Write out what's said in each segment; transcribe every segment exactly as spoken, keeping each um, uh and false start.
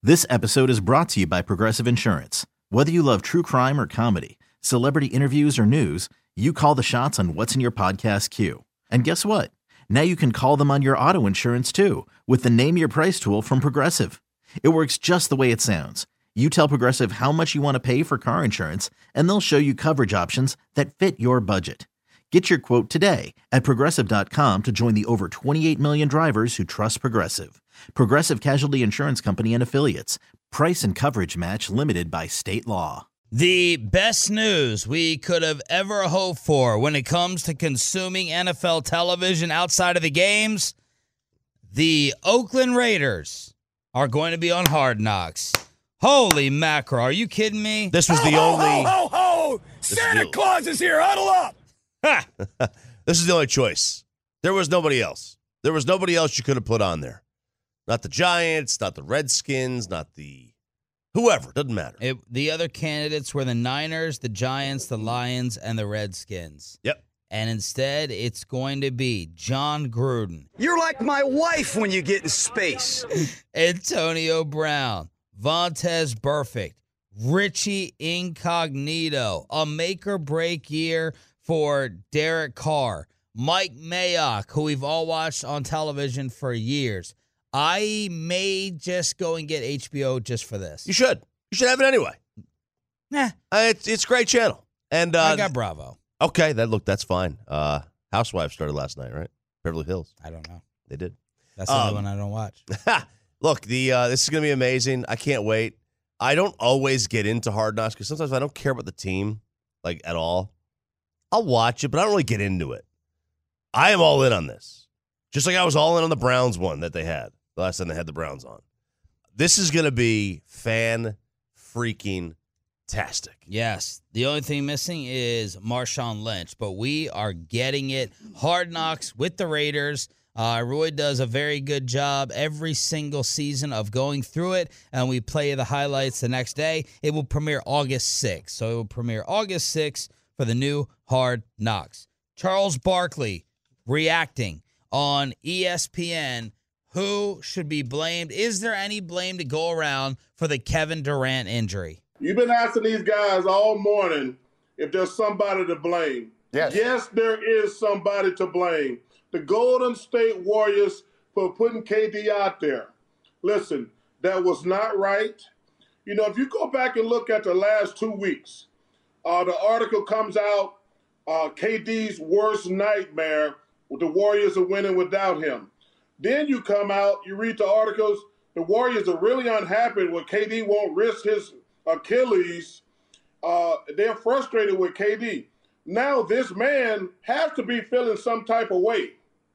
This episode is brought to you by Progressive Insurance. Whether you love true crime or comedy, celebrity interviews or news, you call the shots on what's in your podcast queue. And guess what? Now you can call them on your auto insurance too with the Name Your Price tool from Progressive. It works just the way it sounds. You tell Progressive how much you want to pay for car insurance, and they'll show you coverage options that fit your budget. Get your quote today at Progressive dot com to join the over twenty-eight million drivers who trust Progressive. Progressive Casualty Insurance Company and Affiliates. Price and coverage match limited by state law. The best news we could have ever hoped for when it comes to consuming N F L television outside of the games, the Oakland Raiders are going to be on Hard Knocks. Holy mackerel, are you kidding me? This was ho, the ho, only... Ho, ho, ho! Santa the... Claus is here, huddle up! Ha! This is the only choice. There was nobody else. There was nobody else you could have put on there. Not the Giants, not the Redskins, not the... Whoever, doesn't matter. It, the other candidates were the Niners, the Giants, the Lions, and the Redskins. Yep. And instead, it's going to be John Gruden. You're like my wife when you get in space. Antonio Brown, Vontaze Burfict, Richie Incognito, a make-or-break year for Derek Carr, Mike Mayock, who we've all watched on television for years. I may just go and get H B O just for this. You should. You should have it anyway. Nah. Uh, it's it's a great channel. And uh, I got Bravo. Okay, that look, that's fine. Uh, Housewives started last night, right? Beverly Hills. I don't know. They did. That's the um, only one I don't watch. Look, the uh, this is going to be amazing. I can't wait. I don't always get into Hard Knocks because sometimes I don't care about the team, like, at all. I'll watch it, but I don't really get into it. I am all in on this. Just like I was all in on the Browns one that they had the last time they had the Browns on. This is going to be fan-freaking-tastic. Yes. The only thing missing is Marshawn Lynch, but we are getting it. Hard Knocks with the Raiders. Uh, Roy does a very good job every single season of going through it, and we play the highlights the next day. It will premiere August sixth. So it will premiere August sixth for the new Hard Knocks. Charles Barkley reacting on E S P N. Who should be blamed? Is there any blame to go around for the Kevin Durant injury? You've been asking these guys all morning if there's somebody to blame. Yes. Yes, there is somebody to blame. The Golden State Warriors for putting K D out there. Listen, that was not right. You know, if you go back and look at the last two weeks, uh, the article comes out, uh, K D's worst nightmare, the Warriors are winning without him. Then you come out, you read the articles, the Warriors are really unhappy with K D won't risk his Achilles. Uh, they're frustrated with K D. Now this man has to be feeling some type of way.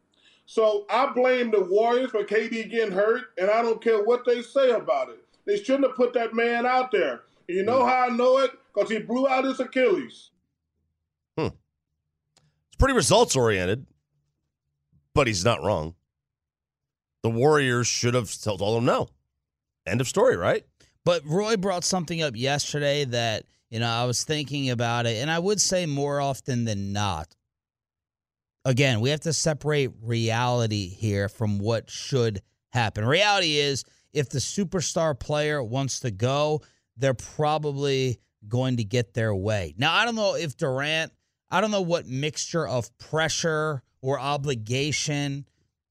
So I blame the Warriors for K D getting hurt, and I don't care what they say about it. They shouldn't have put that man out there. And you know how I know it? Because he blew out his Achilles. Hmm. It's pretty results-oriented, but he's not wrong. The Warriors should have told him no. End of story, right? But Roy brought something up yesterday that, you know, I was thinking about it, and I would say more often than not, again, we have to separate reality here from what should happen. Reality is, if the superstar player wants to go, they're probably going to get their way. Now, I don't know if Durant, I don't know what mixture of pressure or obligation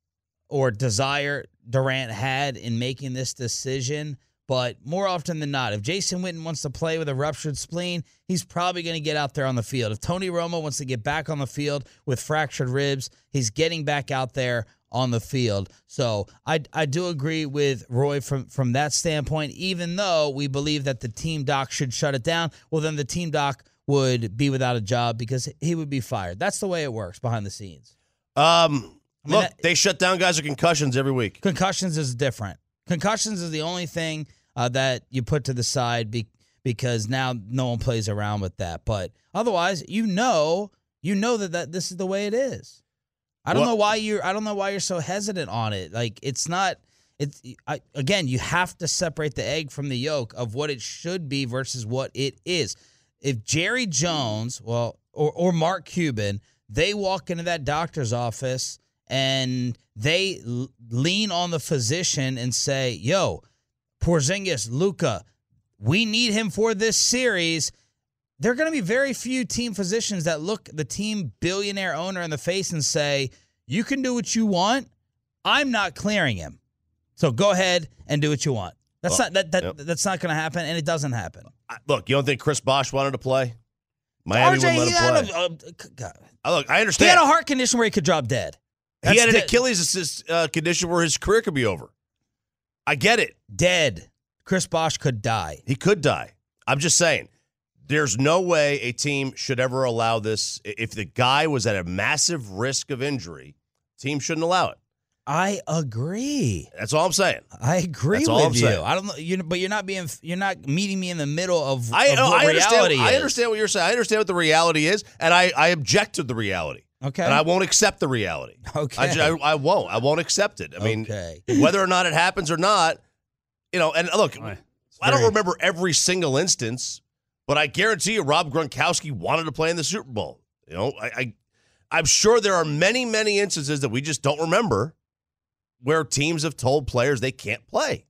or desire Durant had in making this decision. But more often than not, if Jason Witten wants to play with a ruptured spleen, he's probably going to get out there on the field. If Tony Romo wants to get back on the field with fractured ribs, he's getting back out there on the field. So I I do agree with Roy from, from that standpoint, even though we believe that the team doc should shut it down. Well, then the team doc would be without a job because he would be fired. That's the way it works behind the scenes. Um, I mean, look, that, they shut down guys with concussions every week. Concussions is different. Concussions is the only thing uh, that you put to the side be, because now no one plays around with that. But otherwise, you know, you know that, that this is the way it is. I don't well, know why you're. I don't know why you're so hesitant on it. Like it's not. It's I, again. You have to separate the egg from the yolk of what it should be versus what it is. If Jerry Jones, well, or or Mark Cuban, they walk into that doctor's office and they l- lean on the physician and say, "Yo, Porzingis, Luka, we need him for this series. There are going to be very few team physicians that look the team billionaire owner in the face and say, you can do what you want. I'm not clearing him. So go ahead and do what you want. That's well, not that, that yep. that's not going to happen, and it doesn't happen. Look, you don't think Chris Bosh wanted to play? Miami wouldn't let him play. A, uh, uh, look, I understand. He had a heart condition where he could drop dead. That's he had an dead. Achilles uh, condition where his career could be over. I get it. Dead. Chris Bosh could die. He could die. I'm just saying, there's no way a team should ever allow this. If the guy was at a massive risk of injury, team shouldn't allow it. I agree. That's all I'm saying. I agree That's with all I'm you. saying. I don't know, you, but you're not being, you're not meeting me in the middle of, I, of no, what I understand, reality is. I understand what you're saying. I understand what the reality is, and I, I object to the reality. Okay. And I won't accept the reality. Okay. I, just, I, I won't. I won't accept it. I mean, okay. whether or not it happens or not, you know. And look, Very, I don't remember every single instance, but I guarantee you, Rob Gronkowski wanted to play in the Super Bowl. You know, I, I I'm sure there are many, many instances that we just don't remember, where teams have told players they can't play.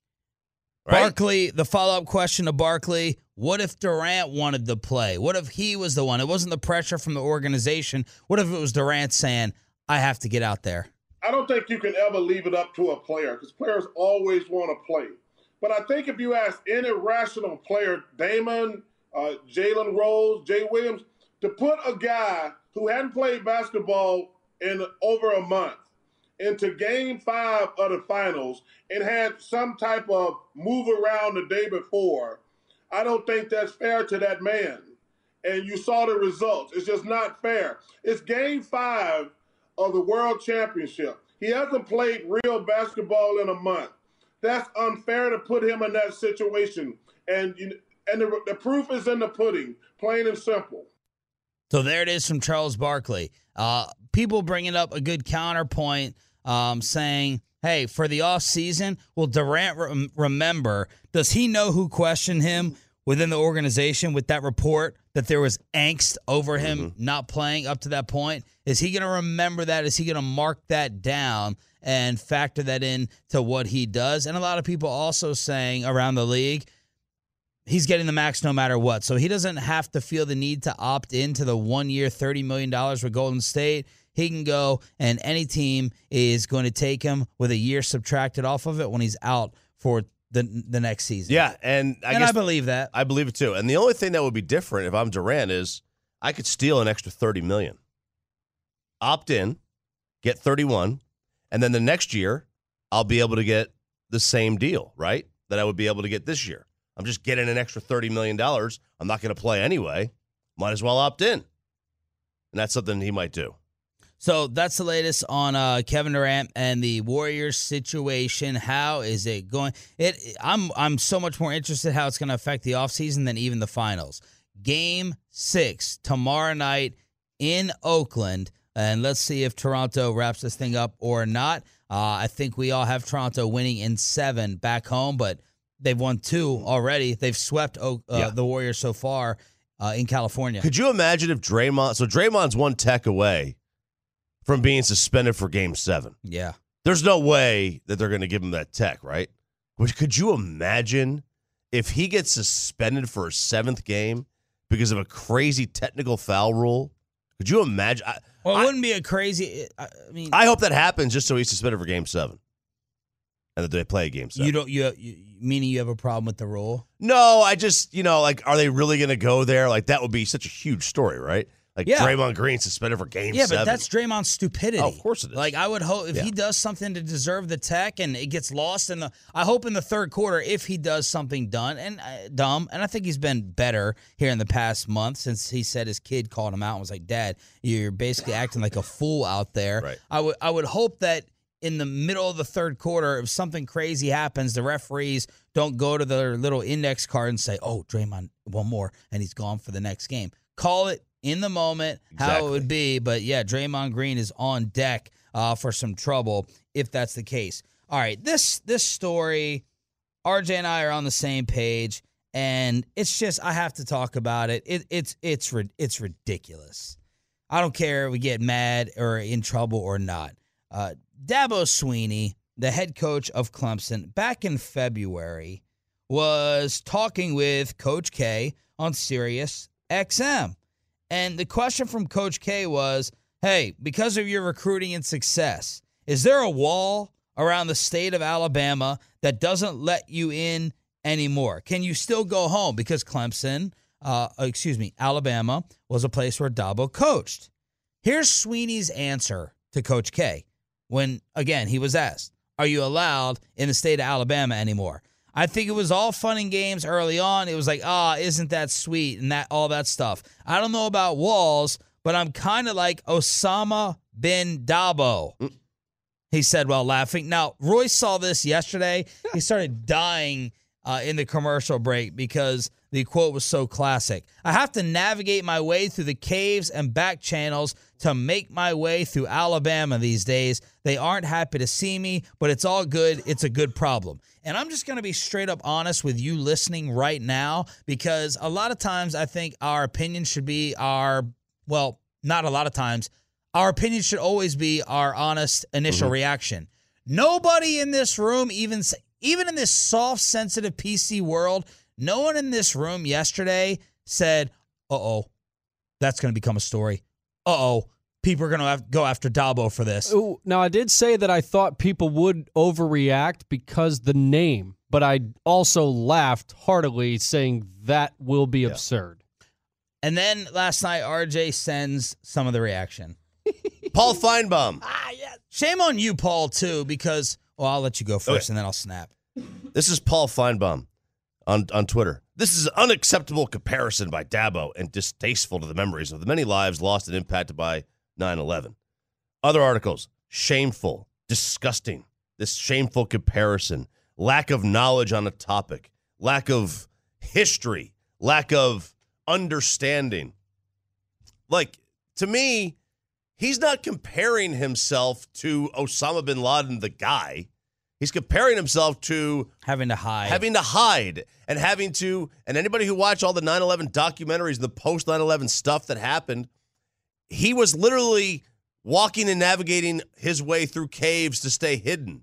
Right? Barkley, the follow-up question to Barkley, what if Durant wanted to play? What if he was the one? It wasn't the pressure from the organization. What if it was Durant saying, I have to get out there? I don't think you can ever leave it up to a player because players always want to play. But I think if you ask any rational player, Damon, uh, Jalen Rose, Jay Williams, to put a guy who hadn't played basketball in over a month into game five of the finals and had some type of move around the day before, I don't think that's fair to that man. And you saw the results. It's just not fair. It's game five of the World Championship. He hasn't played real basketball in a month. That's unfair to put him in that situation. And you, and the, the proof is in the pudding, plain and simple. So there it is from Charles Barkley. Uh, people bringing up a good counterpoint, um, saying, hey, for the offseason, will Durant re- remember, does he know who questioned him within the organization with that report that there was angst over him mm-hmm. not playing up to that point? Is he going to remember that? Is he going to mark that down and factor that in to what he does? And a lot of people also saying around the league, he's getting the max no matter what. So he doesn't have to feel the need to opt into the one-year thirty million dollars with Golden State. He can go, and any team is going to take him with a year subtracted off of it when he's out for the the next season. Yeah, and I and guess I believe that. I believe it too. And the only thing that would be different if I'm Durant is I could steal an extra thirty million dollars. Opt in, get thirty-one, and then the next year I'll be able to get the same deal, right? That I would be able to get this year. I'm just getting an extra thirty million dollars. I'm not going to play anyway. Might as well opt in. And that's something he might do. So that's the latest on uh, Kevin Durant and the Warriors situation. How is it going? It I'm I'm so much more interested how it's going to affect the offseason than even the finals. Game six tomorrow night in Oakland. And let's see if Toronto wraps this thing up or not. Uh, I think we all have Toronto winning in seven back home, but they've won two already. They've swept uh, yeah. the Warriors so far uh, in California. Could you imagine if Draymond – so Draymond's one tech away from being suspended for game seven. Yeah. There's no way that they're going to give him that tech, right? Which could you imagine if he gets suspended for a seventh game because of a crazy technical foul rule? Could you imagine? I, well, it I, wouldn't be a crazy. I mean, I hope that happens just so he's suspended for game seven, and that they play a game seven. You don't. You, you meaning you have a problem with the rule? No, I just you know like, are they really going to go there? Like that would be such a huge story, right? Like yeah. Draymond Green suspended for game yeah, seven. Yeah, but that's Draymond's stupidity. Oh, of course it is. Like I would hope if yeah. he does something to deserve the tech and it gets lost in the. I hope in the third quarter if he does something done and uh, dumb, and I think he's been better here in the past month since he said his kid called him out and was like, "Dad, you're basically acting like a fool out there." Right. I would I would hope that in the middle of the third quarter, if something crazy happens, the referees don't go to their little index card and say, "Oh, Draymond, one more," and he's gone for the next game. Call it in the moment, exactly. how it would be. But, yeah, Draymond Green is on deck uh, for some trouble if that's the case. All right, this this story, R J and I are on the same page, and it's just I have to talk about it. it it's it's it's ridiculous. I don't care if we get mad or in trouble or not. Uh, Dabo Swinney the head coach of Clemson, back in February, was talking with Coach K on Sirius X M. And the question from Coach K was, hey, because of your recruiting and success, is there a wall around the state of Alabama that doesn't let you in anymore? Can you still go home? Because Clemson, uh, excuse me, Alabama was a place where Dabo coached. Here's Sweeney's answer to Coach K when, again, he was asked, are you allowed in the state of Alabama anymore? I think it was all fun and games early on. It was like, ah, oh, isn't that sweet and that all that stuff. I don't know about walls, but I'm kind of like Osama bin Dabo. Mm. He said while laughing. Now, Royce saw this yesterday. He started dying uh, in the commercial break because the quote was so classic. I have to navigate my way through the caves and back channels to make my way through Alabama these days. They aren't happy to see me, but it's all good. It's a good problem. And I'm just going to be straight up honest with you listening right now, because a lot of times I think our opinion should be our, well, not a lot of times, our opinion should always be our honest initial mm-hmm. reaction. Nobody in this room, even, even in this soft, sensitive P C world, no one in this room yesterday said, uh-oh, that's going to become a story. Uh-oh, people are going to have to go after Dabo for this. Ooh, now, I did say that I thought people would overreact because the name, but I also laughed heartily saying that will be yeah. absurd. And then last night, R J sends some of the reaction. Paul Feinbaum. Ah, yes. Shame on you, Paul, too, because, well, I'll let you go first, okay. and then I'll snap. This is Paul Feinbaum on, on Twitter. This is an unacceptable comparison by Dabo and distasteful to the memories of the many lives lost and impacted by nine eleven. Other articles, shameful, disgusting. This shameful comparison, lack of knowledge on a topic, lack of history, lack of understanding. Like, to me, he's not comparing himself to Osama bin Laden, the guy. He's comparing himself to having to hide, having to hide, and having to. And anybody who watched all the nine eleven documentaries and the post nine eleven stuff that happened, he was literally walking and navigating his way through caves to stay hidden.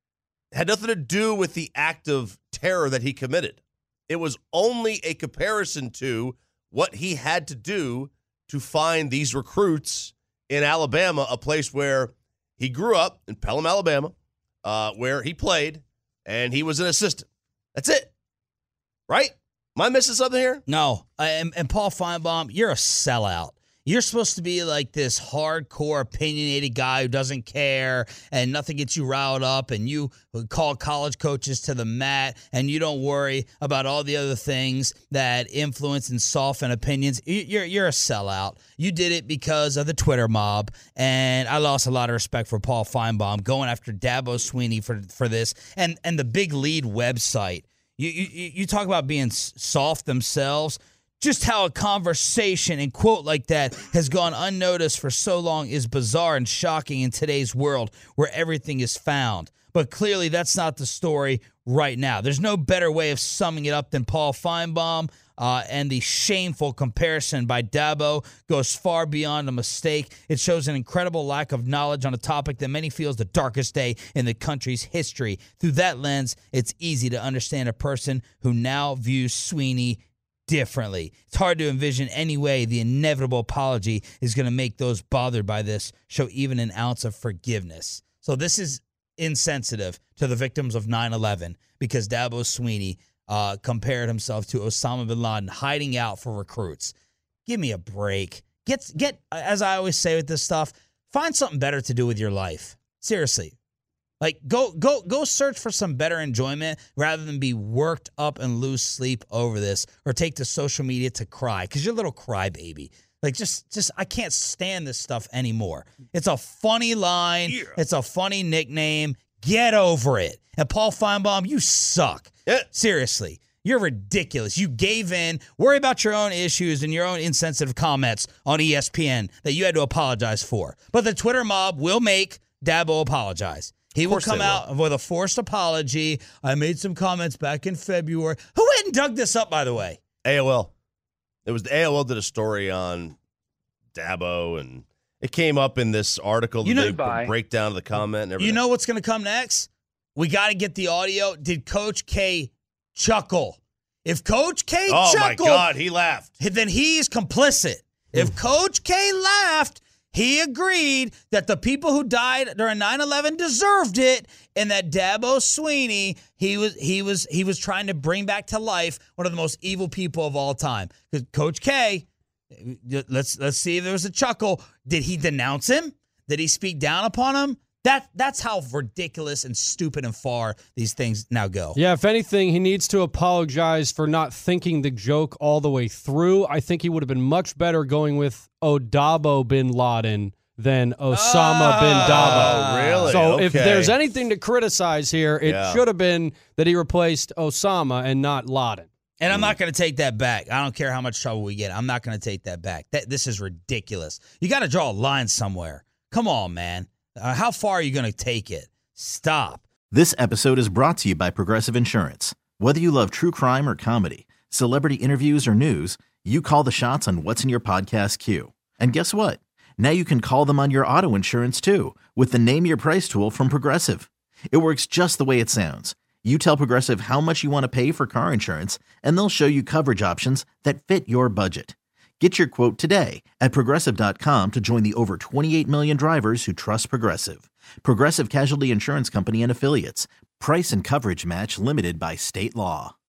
It had nothing to do with the act of terror that he committed. It was only a comparison to what he had to do to find these recruits in Alabama, a place where he grew up, in Pelham, Alabama, uh, where he played, and he was an assistant. That's it. Right? Am I missing something here? No. And, and Paul Feinbaum, you're a sellout. You're supposed to be like this hardcore, opinionated guy who doesn't care and nothing gets you riled up, and you call college coaches to the mat and you don't worry about all the other things that influence and soften opinions. You're, you're a sellout. You did it because of the Twitter mob, and I lost a lot of respect for Paul Feinbaum going after Dabo Sweeney for, for this. And, and the Big Lead website, you, you, you talk about being soft themselves. Just how a conversation and quote like that has gone unnoticed for so long is bizarre and shocking in today's world where everything is found. But clearly that's not the story right now. There's no better way of summing it up than Paul Feinbaum, uh, and the shameful comparison by Dabo goes far beyond a mistake. It shows an incredible lack of knowledge on a topic that many feel is the darkest day in the country's history. Through that lens, it's easy to understand a person who now views Sweeney differently. It's hard to envision any way the inevitable apology is going to make those bothered by this show even an ounce of forgiveness. So this is insensitive to the victims of nine eleven because Dabo Sweeney uh, compared himself to Osama bin Laden hiding out for recruits. Give me a break. Get, get, as I always say with this stuff, find something better to do with your life. Seriously. Like, go go go search for some better enjoyment rather than be worked up and lose sleep over this or take to social media to cry because you're a little crybaby. Like, just, just I can't stand this stuff anymore. It's a funny line. Yeah. It's a funny nickname. Get over it. And Paul Feinbaum, you suck. Yeah. Seriously. You're ridiculous. You gave in. Worry about your own issues and your own insensitive comments on E S P N that you had to apologize for. But the Twitter mob will make Dabo apologize. He will come out with a forced apology. I made some comments back in February. Who went and dug this up, by the way? A O L. It was A O L did a story on Dabo, and it came up in this artical that you know, they break down the comment and everything. You know what's going to come next? We got to get the audio. Did Coach K chuckle? If Coach K Oh, chuckled, my God, he laughed. then he's complicit. If Coach K laughed, he agreed that the people who died during nine eleven deserved it, and that Dabo Swinney, he was he was he was trying to bring back to life one of the most evil people of all time. Because Coach K, let's let's see if there was a chuckle. Did he denounce him? Did he speak down upon him? That that's how ridiculous and stupid and far these things now go. Yeah, if anything, he needs to apologize for not thinking the joke all the way through. I think he would have been much better going with Odabo bin Laden than Osama Oh, bin Dabo. Oh, really? So Okay. if there's anything to criticize here, it Yeah. should have been that he replaced Osama and not Laden. And I'm not going to take that back. I don't care how much trouble we get. I'm not going to take that back. That, this is ridiculous. You got to draw a line somewhere. Come on, man. Uh, how far are you going to take it? Stop. This episode is brought to you by Progressive Insurance. Whether you love true crime or comedy, celebrity interviews or news, you call the shots on what's in your podcast queue. And guess what? Now you can call them on your auto insurance too with the Name Your Price tool from Progressive. It works just the way it sounds. You tell Progressive how much you want to pay for car insurance, and they'll show you coverage options that fit your budget. Get your quote today at Progressive dot com to join the over twenty-eight million drivers who trust Progressive. Progressive Casualty Insurance Company and Affiliates. Price and coverage match limited by state law.